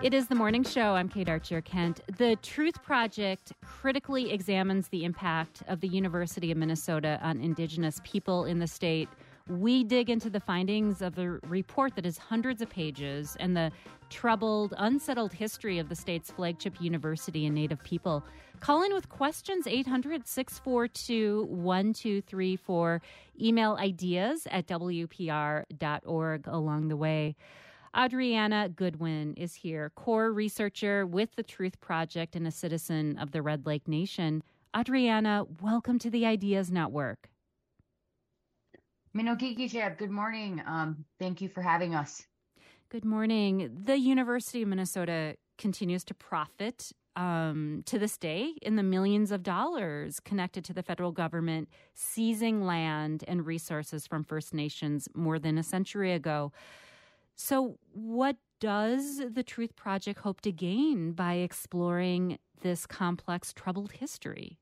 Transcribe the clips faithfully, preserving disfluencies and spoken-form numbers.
It is the morning show. I'm Kate Archer-Kent. The Truth Project critically examines the impact of the University of Minnesota on Indigenous people in the state. We dig into the findings of a report that is hundreds of pages and the troubled, unsettled history of the state's flagship university and Native people. Call in with questions, eight hundred, six four two, one two three four. Email ideas at w p r dot org along the way. Adriana Goodwin is here, core researcher with the Truth Project and a citizen of the Red Lake Nation. Adriana, welcome to the Ideas Network. Minogigijeb, good morning. Um, thank you for having us. Good morning. The University of Minnesota continues to profit um, to this day in the millions of dollars connected to the federal government seizing land and resources from First Nations more than a century ago. So what does the Truth Project hope to gain by exploring this complex, troubled history?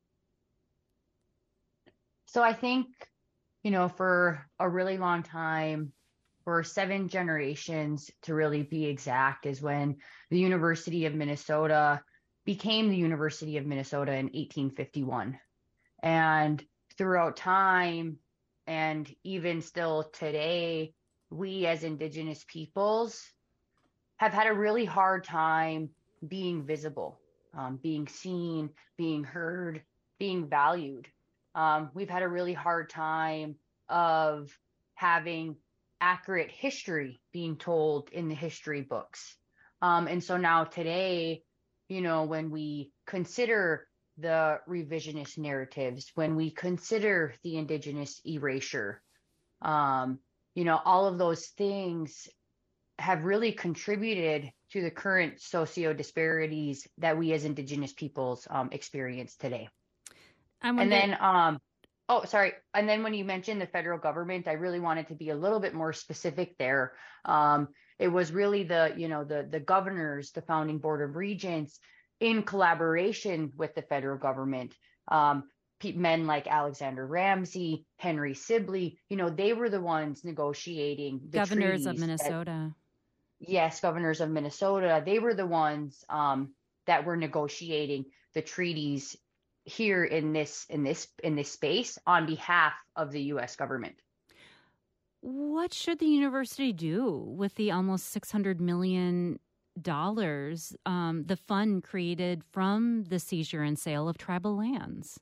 So I think, you know, for a really long time, for seven generations to really be exact, is when the University of Minnesota became the University of Minnesota in eighteen fifty-one. And throughout time, and even still today, we as Indigenous peoples have had a really hard time being visible, um, being seen, being heard, being valued. Um, we've had a really hard time of having accurate history being told in the history books. Um, and so now today, you know, when we consider the revisionist narratives, when we consider the Indigenous erasure, um, you know, all of those things have really contributed to the current socio disparities that we as Indigenous peoples um, experience today. I'm and then, um, oh, sorry. And then when you mentioned the federal government, I really wanted to be a little bit more specific there. Um, it was really the, you know, the the governors, the founding board of regents, in collaboration with the federal government. Um, men like Alexander Ramsey, Henry Sibley, you know, they were the ones negotiating the governors of treaties Minnesota. That, yes, governors of Minnesota. They were the ones um, that were negotiating the treaties here in this in this in this space on behalf of the U S government. What should the university do with the almost six hundred million dollars, um, the fund created from the seizure and sale of tribal lands?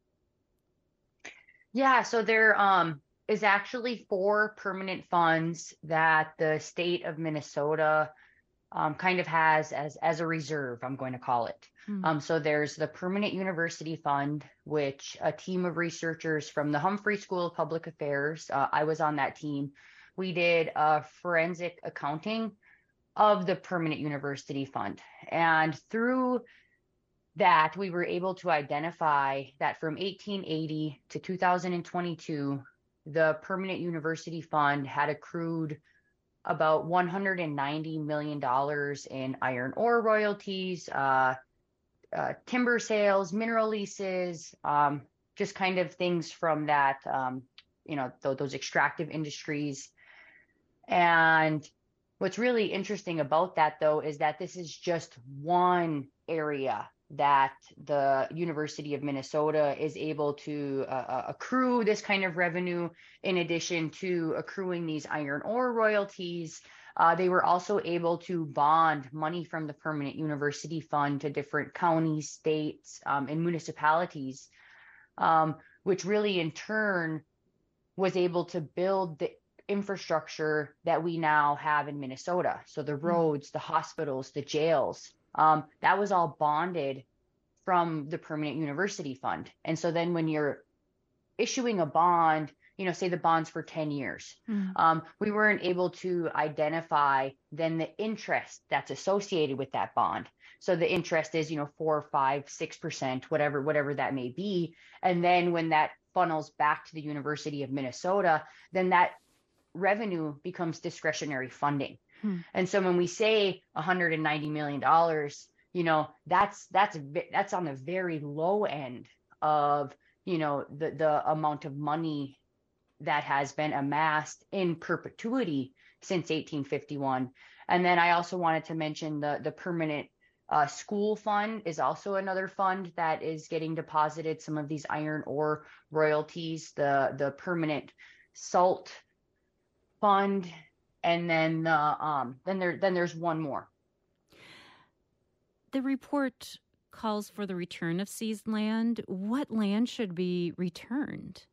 Yeah, so there um, is actually four permanent funds that the state of Minnesota um, kind of has as, as a reserve, I'm going to call it. Mm. Um, so there's the Permanent University Fund, which a team of researchers from the Humphrey School of Public Affairs, uh, I was on that team. We did a forensic accounting of the Permanent University Fund. And through that, we were able to identify that from eighteen eighty to two thousand twenty-two, the Permanent University Fund had accrued about one hundred ninety million dollars in iron ore royalties, uh, uh, timber sales, mineral leases, um, just kind of things from that, um, you know, th- those extractive industries. And what's really interesting about that, though, is that this is just one area that the University of Minnesota is able to uh, accrue this kind of revenue. In addition to accruing these iron ore royalties, uh, they were also able to bond money from the Permanent University Fund to different counties, states, um, and municipalities, um, which really in turn was able to build the infrastructure that we now have in Minnesota. So the roads, the hospitals, the jails, Um, that was all bonded from the Permanent University Fund. And so then when you're issuing a bond, you know, say the bond's for ten years, mm. um, we weren't able to identify then the interest that's associated with that bond. So the interest is, you know, four, five, six percent, whatever, whatever that may be. And then when that funnels back to the University of Minnesota, then that revenue becomes discretionary funding. Hmm. And so when we say one hundred ninety million dollars, you know, that's that's that's on the very low end of, you know, the the amount of money that has been amassed in perpetuity since eighteen fifty-one. And then I also wanted to mention the, the permanent uh, school fund is also another fund that is getting deposited some of these iron ore royalties, the, the permanent salt fund, and then the, um, then there then there's one more. The report calls for the return of seized land. What land should be returned?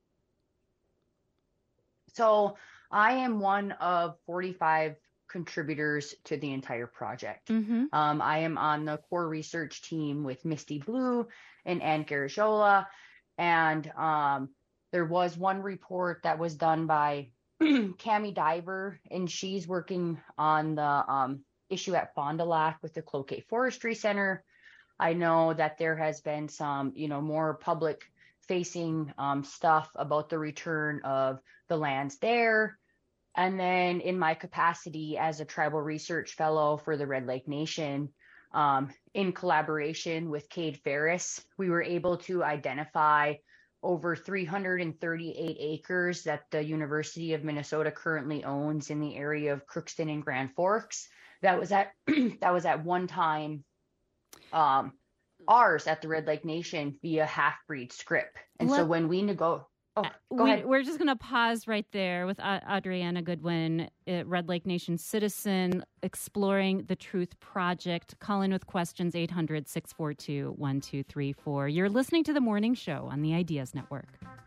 So I am one of forty-five contributors to the entire project. Mm-hmm. Um, I am on the core research team with Misty Blue and Ann Garagiola. And um, there was one report that was done by Cami Diver, and she's working on the um, issue at Fond du Lac with the Cloquet Forestry Center. I know that there has been some, you know, more public facing um, stuff about the return of the lands there. And then in my capacity as a tribal research fellow for the Red Lake Nation, um, in collaboration with Cade Ferris, we were able to identify over three hundred thirty-eight acres that the University of Minnesota currently owns in the area of Crookston and Grand Forks. That was at that was at one time um, ours at the Red Lake Nation via half-breed scrip. And Let- so when we nego- Oh, go we, ahead. We're just going to pause right there with Adriana Goodwin, Red Lake Nation citizen, exploring the Truth Project. Call in with questions, eight hundred, six four two, one two three four. You're listening to The Morning Show on the Ideas Network.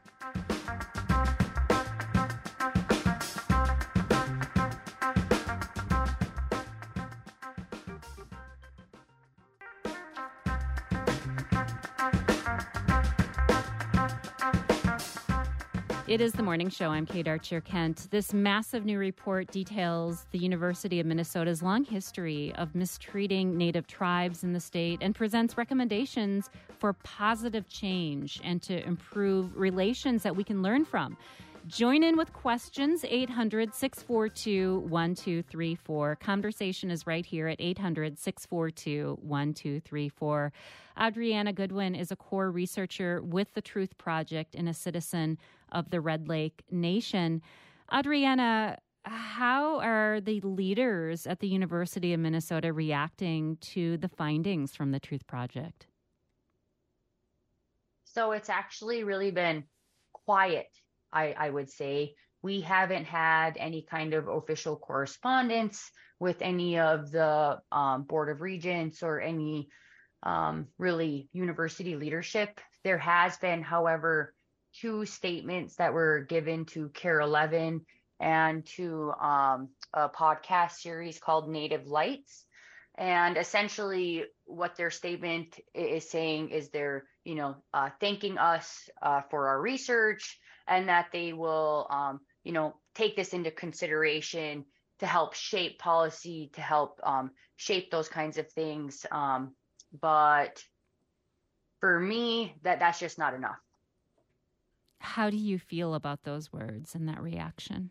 It is The Morning Show. I'm Kate Archer-Kent. This massive new report details the University of Minnesota's long history of mistreating Native tribes in the state and presents recommendations for positive change and to improve relations that we can learn from. Join in with questions, eight hundred, six four two, one two three four. Conversation is right here at eight hundred, six four two, one two three four. Adriana Goodwin is a core researcher with the Truth Project and a citizen of the Red Lake Nation. Adriana, how are the leaders at the University of Minnesota reacting to the findings from the Truth Project? So it's actually really been quiet, I, I would say. We haven't had any kind of official correspondence with any of the um, Board of Regents or any um, really university leadership. There has been, however, two statements that were given to Care eleven and to um, a podcast series called Native Lights. And essentially what their statement is saying is they're, you know, uh, thanking us uh, for our research, and that they will, um, you know, take this into consideration to help shape policy, to help um, shape those kinds of things. Um, but for me, that that's just not enough. How do you feel about those words and that reaction?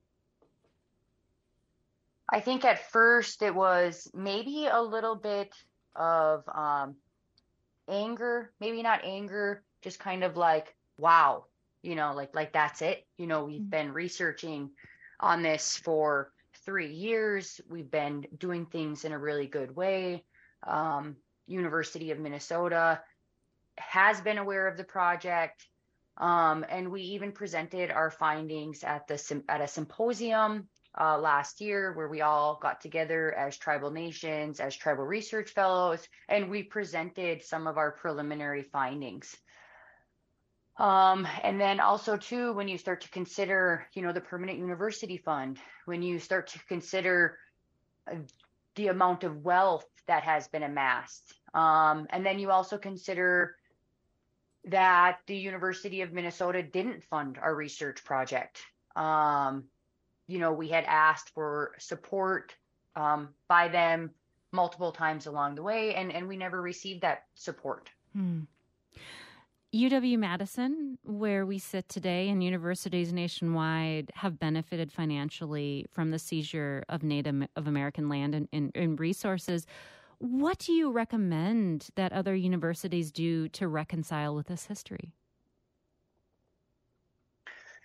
I think at first it was maybe a little bit of um, anger, maybe not anger, just kind of like, wow, you know, like, like that's it. You know, we've mm-hmm. been researching on this for three years. We've been doing things in a really good way. Um, University of Minnesota has been aware of the project. Um, and we even presented our findings at the at a symposium uh, last year, where we all got together as tribal nations, as tribal research fellows, and we presented some of our preliminary findings. Um, and then also too, when you start to consider, you know, the Permanent University Fund, when you start to consider uh, the amount of wealth that has been amassed, um, and then you also consider that the University of Minnesota didn't fund our research project. Um, you know, we had asked for support um, by them multiple times along the way, and, and we never received that support. Hmm. U W-Madison, where we sit today, and universities nationwide have benefited financially from the seizure of Native of American land and, and, and resources. What do you recommend that other universities do to reconcile with this history?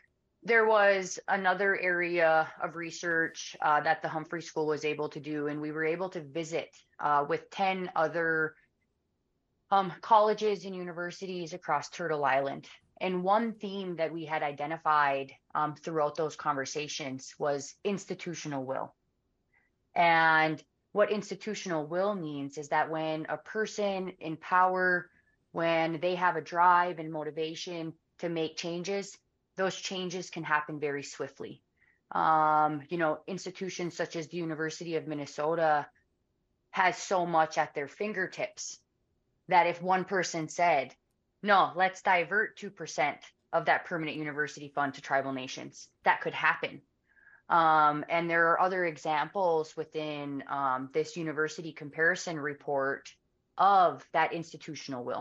there was another area of research uh, that the Humphrey School was able to do, and we were able to visit uh, with ten other um, colleges and universities across Turtle Island. And one theme that we had identified um, throughout those conversations was institutional will. And what institutional will means is that when a person in power, when they have a drive and motivation to make changes, those changes can happen very swiftly. Um, you know, institutions such as the University of Minnesota has so much at their fingertips that if one person said, no, let's divert two percent of that permanent university fund to tribal nations, that could happen. Um, and there are other examples within um, this university comparison report of that institutional will.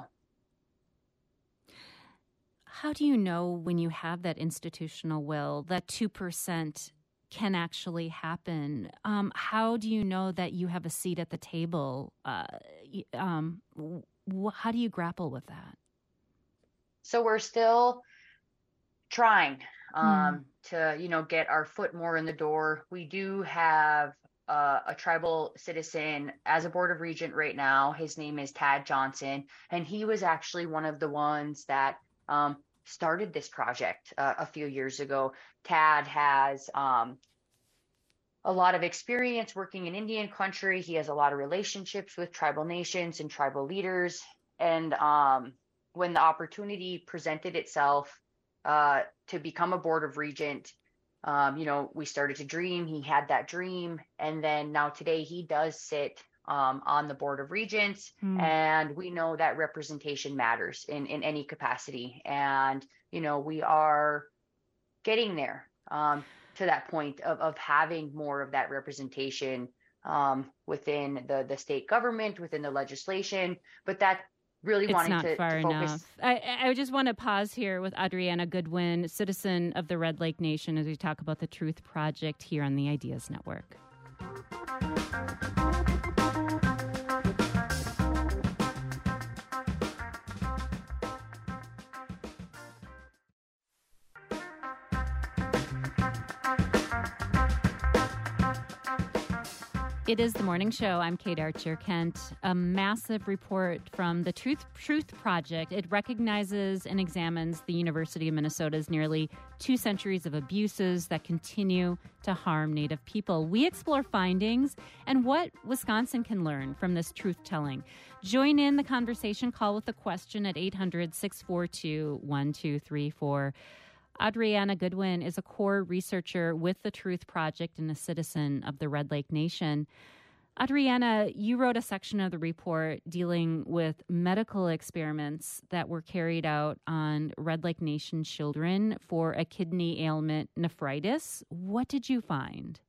How do you know when you have that institutional will that two percent can actually happen? Um, how do you know that you have a seat at the table? Uh, um, wh- how do you grapple with that? So we're still trying um, mm. to, you know, get our foot more in the door. We do have uh, a tribal citizen as a board of regent right now. His name is Tad Johnson, and he was actually one of the ones that um, started this project uh, a few years ago. Tad has um, a lot of experience working in Indian country. He has a lot of relationships with tribal nations and tribal leaders. And um, when the opportunity presented itself uh, to become a board of regent, um, you know, we started to dream. He had that dream. And then now today he does sit um, on the board of regents. Mm. And we know that representation matters in, in any capacity. And, you know, we are getting there um, to that point of, of having more of that representation um, within the, the state government, within the legislation. But that really it's wanting not to, far to focus. Enough. I, I just want to pause here with Adriana Goodwin, citizen of the Red Lake Nation, as we talk about the Truth Project here on the Ideas Network. It is the morning show. I'm Kate Archer-Kent. A massive report from the Truth Truth Project. It recognizes and examines the University of Minnesota's nearly two centuries of abuses that continue to harm Native people. We explore findings and what Wisconsin can learn from this truth-telling. Join in the conversation. Call with a question at eight hundred, six four two, one two three four. Adriana Goodwin is a core researcher with the Truth Project and a citizen of the Red Lake Nation. Adriana, you wrote a section of the report dealing with medical experiments that were carried out on Red Lake Nation children for a kidney ailment, nephritis. What did you find?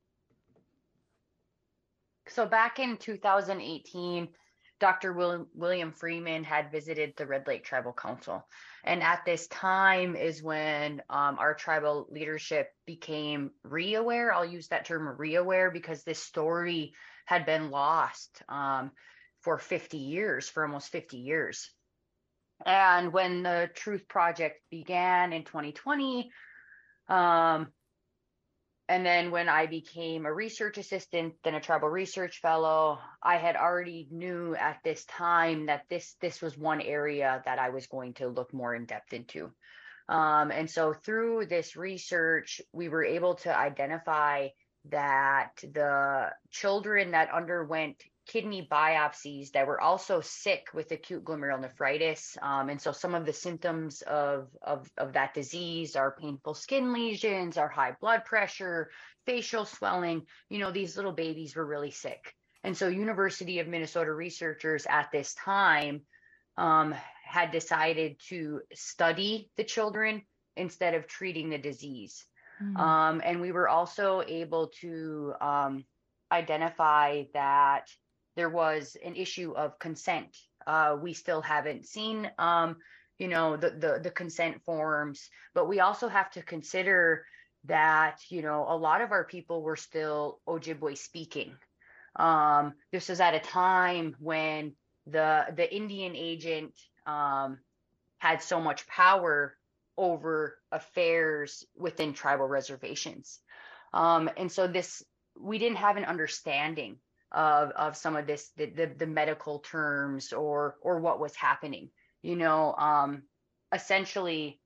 So back in two thousand eighteen, Doctor Will, William Freeman had visited the Red Lake Tribal Council. And at this time is when um, our tribal leadership became re-aware. I'll use that term re-aware because this story had been lost um, for fifty years, for almost fifty years. And when the Truth Project began in twenty twenty, um, and then when I became a research assistant, then a tribal research fellow, I had already knew at this time that this this was one area that I was going to look more in depth into. Um, and so through this research, we were able to identify that the children that underwent kidney biopsies that were also sick with acute glomerulonephritis. Um, and so some of the symptoms of, of, of that disease are painful skin lesions, are high blood pressure, facial swelling. You know, these little babies were really sick. And so University of Minnesota researchers at this time um, had decided to study the children instead of treating the disease. Mm-hmm. Um, and we were also able to um, identify that there was an issue of consent. Uh, we still haven't seen, um, you know, the, the the consent forms, but we also have to consider that, you know, a lot of our people were still Ojibwe speaking. Um, this was at a time when the the Indian agent um, had so much power over affairs within tribal reservations. Um, and so this, we didn't have an understanding of of some of this, the the, the medical terms or or what was happening. You know, um, essentially,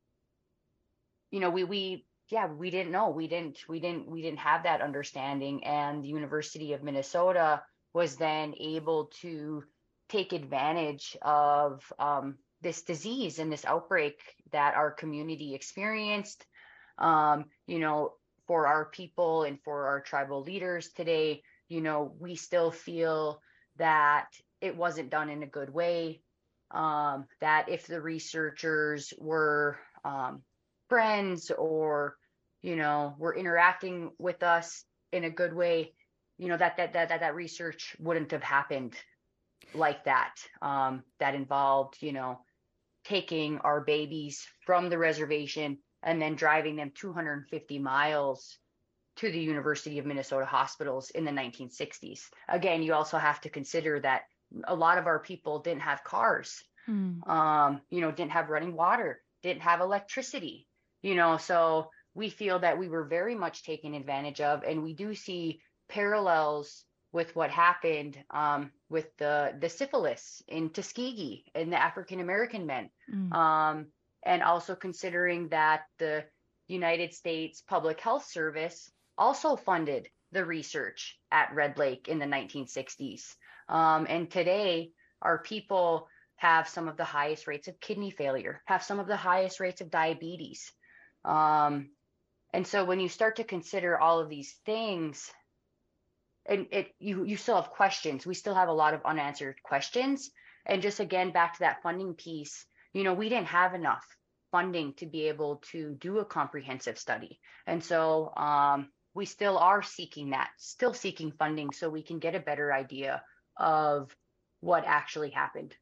you know, we we yeah, we didn't know. We didn't we didn't we didn't have that understanding. And the University of Minnesota was then able to take advantage of um, this disease and this outbreak that our community experienced. Um, you know, for our people and for our tribal leaders today, you know, we still feel that it wasn't done in a good way. Um, that if the researchers were um, friends or, you know, were interacting with us in a good way, you know, that that that that, that research wouldn't have happened like that. Um, that involved, you know, taking our babies from the reservation and then driving them two hundred fifty miles to the University of Minnesota hospitals in the nineteen sixties. Again, you also have to consider that a lot of our people didn't have cars, mm. um, you know, didn't have running water, didn't have electricity, you know, so we feel that we were very much taken advantage of. And we do see parallels with what happened um, with the, the syphilis in Tuskegee and the African-American men. Mm. Um, and also considering that the United States Public Health Service also funded the research at Red Lake in the nineteen sixties. Um, and today, our people have some of the highest rates of kidney failure, have some of the highest rates of diabetes. Um, and so when you start to consider all of these things, and it you you still have questions. We still have a lot of unanswered questions. And just again, back to that funding piece, you know, we didn't have enough funding to be able to do a comprehensive study. And so um, we still are seeking that, still seeking funding so we can get a better idea of what actually happened.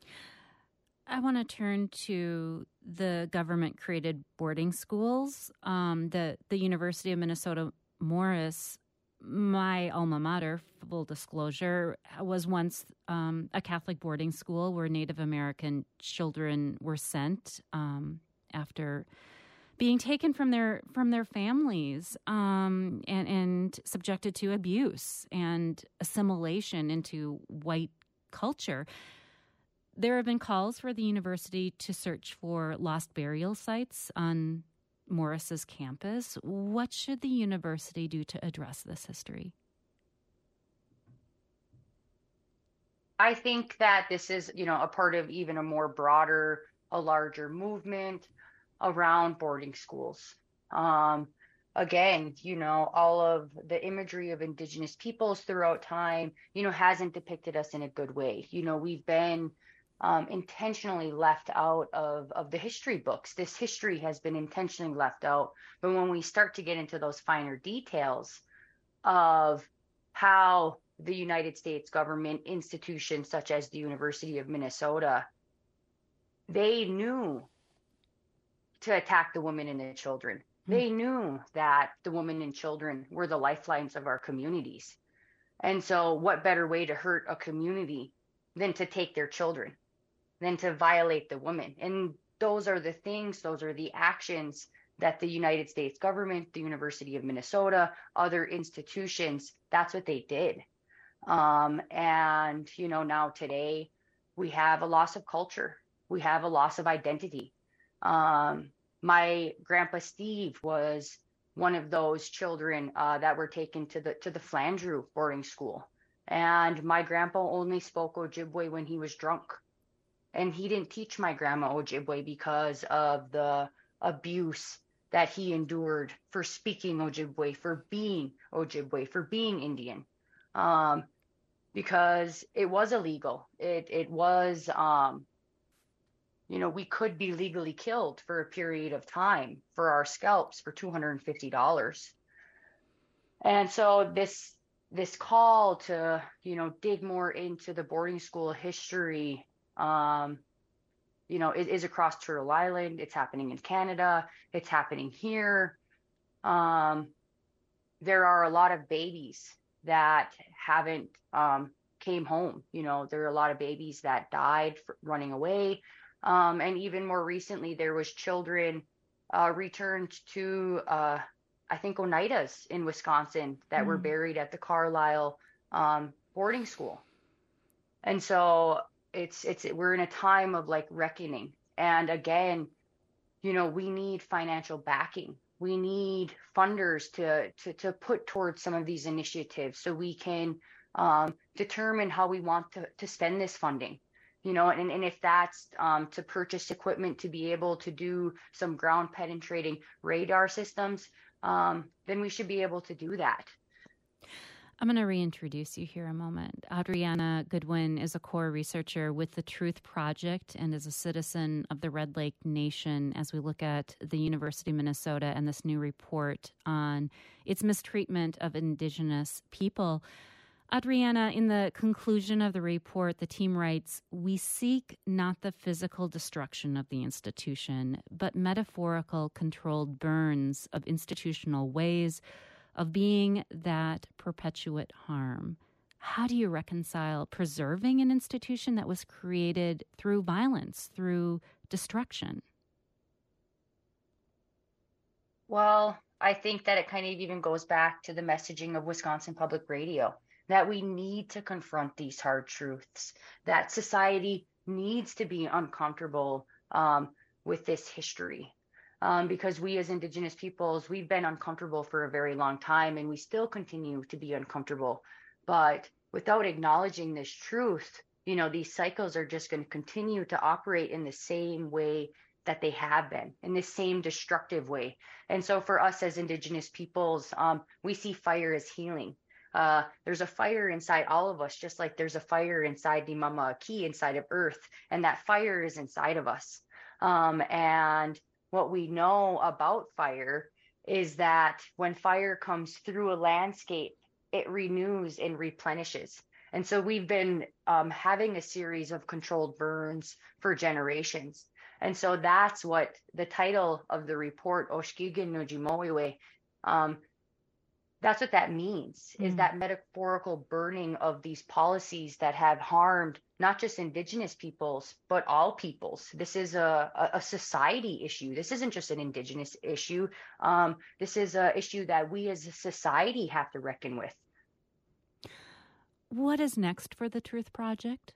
I want to turn to the government-created boarding schools. Um, the, the University of Minnesota Morris, my alma mater, full disclosure, was once um, a Catholic boarding school where Native American children were sent um, after being taken from their from their families um, and, and subjected to abuse and assimilation into white culture. There have been calls for the university to search for lost burial sites on Morris's campus. What should the university do to address this history? I think that this is, you know, a part of even a more broader, a larger movement around boarding schools. Um, again, you know, all of the imagery of Indigenous peoples throughout time, you know, hasn't depicted us in a good way. You know, we've been um, intentionally left out of, of the history books. This history has been intentionally left out. But when we start to get into those finer details of how the United States government, institutions such as the University of Minnesota, they knew to attack the women and the children. Mm-hmm. They knew that the women and children were the lifelines of our communities. And so what better way to hurt a community than to take their children, than to violate the women? And those are the things, those are the actions that the United States government, the University of Minnesota, other institutions, that's what they did. Um, and, you know, now today we have a loss of culture. We have a loss of identity. Um, my grandpa Steve was one of those children uh, that were taken to the to the Flandreau boarding school. And my grandpa only spoke Ojibwe when he was drunk. And he didn't teach my grandma Ojibwe because of the abuse that he endured for speaking Ojibwe, for being Ojibwe, for being Indian. Um, because it was illegal. It it was, um, you know, we could be legally killed for a period of time for our scalps for two hundred fifty dollars. And so this this call to, you know, dig more into the boarding school history, um, you know, it is across Turtle Island. It's happening in Canada. It's happening here. Um, there are a lot of babies that haven't um, came home. You know, there are a lot of babies that died for running away. Um, and even more recently, there was children uh, returned to, uh, I think, Oneidas in Wisconsin that were Mm. buried at the Carlisle um, boarding school. And so it's it's we're in a time of like reckoning. And again, you know, we need financial backing. We need funders to to to put towards some of these initiatives so we can um, determine how we want to, to spend this funding. You know, and, and if that's um, to purchase equipment to be able to do some ground penetrating radar systems, um, then we should be able to do that. I'm going to reintroduce you here a moment. Adriana Goodwin is a core researcher with the Truth Project and is a citizen of the Red Lake Nation as we look at the University of Minnesota and this new report on its mistreatment of Indigenous people. Adriana, in the conclusion of the report, the team writes, "We seek not the physical destruction of the institution, but metaphorical controlled burns of institutional ways of being that perpetuate harm." How do you reconcile preserving an institution that was created through violence, through destruction? Well, I think that it kind of even goes back to the messaging of Wisconsin Public Radio, that we need to confront these hard truths, that society needs to be uncomfortable um, with this history. Um, because we as Indigenous peoples, we've been uncomfortable for a very long time, and we still continue to be uncomfortable. But without acknowledging this truth, you know, these cycles are just going to continue to operate in the same way that they have been, in this same destructive way. And so for us as Indigenous peoples, um, we see fire as healing. Uh, there's a fire inside all of us, just like there's a fire inside the Mama Aki, inside of Earth, and that fire is inside of us. Um, and what we know about fire is that when fire comes through a landscape, it renews and replenishes. And so we've been um, having a series of controlled burns for generations. And so that's what the title of the report, Oshkigen no Jimoiwe, um, that's what that means, mm. is that metaphorical burning of these policies that have harmed not just Indigenous peoples, but all peoples. This is a, a society issue. This isn't just an Indigenous issue. Um, this is an issue that we as a society have to reckon with. What is next for the Truth Project?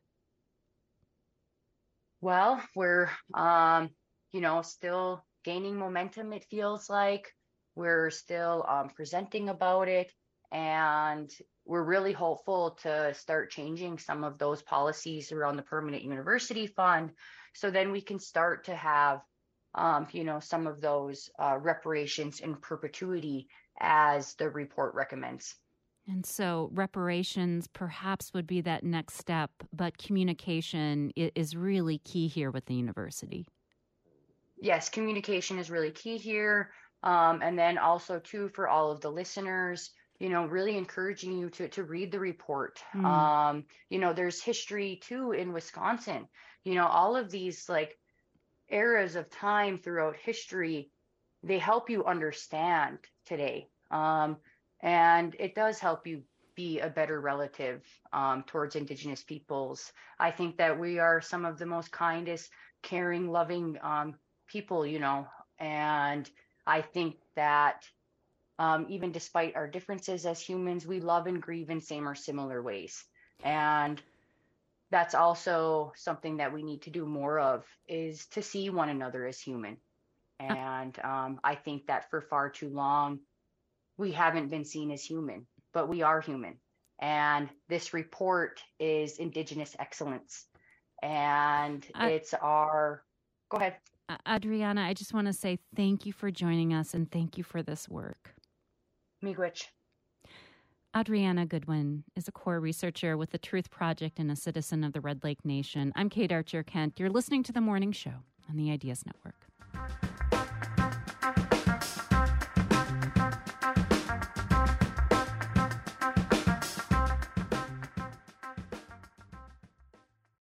Well, we're, um, you know, still gaining momentum, it feels like. We're still um, presenting about it, and we're really hopeful to start changing some of those policies around the Permanent University Fund, so then we can start to have, um, you know, some of those uh, reparations in perpetuity as the report recommends. And so reparations perhaps would be that next step, but communication is really key here with the university. Yes, communication is really key here. Um, and then also, too, for all of the listeners, you know, really encouraging you to, to read the report. Mm. Um, you know, there's history, too, in Wisconsin. You know, all of these, like, eras of time throughout history, they help you understand today. Um, and it does help you be a better relative um, towards Indigenous peoples. I think that we are some of the most kindest, caring, loving um, people, you know, and I think that um, even despite our differences as humans, we love and grieve in same or similar ways. And that's also something that we need to do more of, is to see one another as human. And um, I think that for far too long, we haven't been seen as human, but we are human. And this report is Indigenous excellence. And I- it's our, go ahead. Adriana, I just want to say thank you for joining us and thank you for this work. Miigwech. Adriana Goodwin is a core researcher with the Truth Project and a citizen of the Red Lake Nation. I'm Kate Archer Kent. You're listening to The Morning Show on the Ideas Network.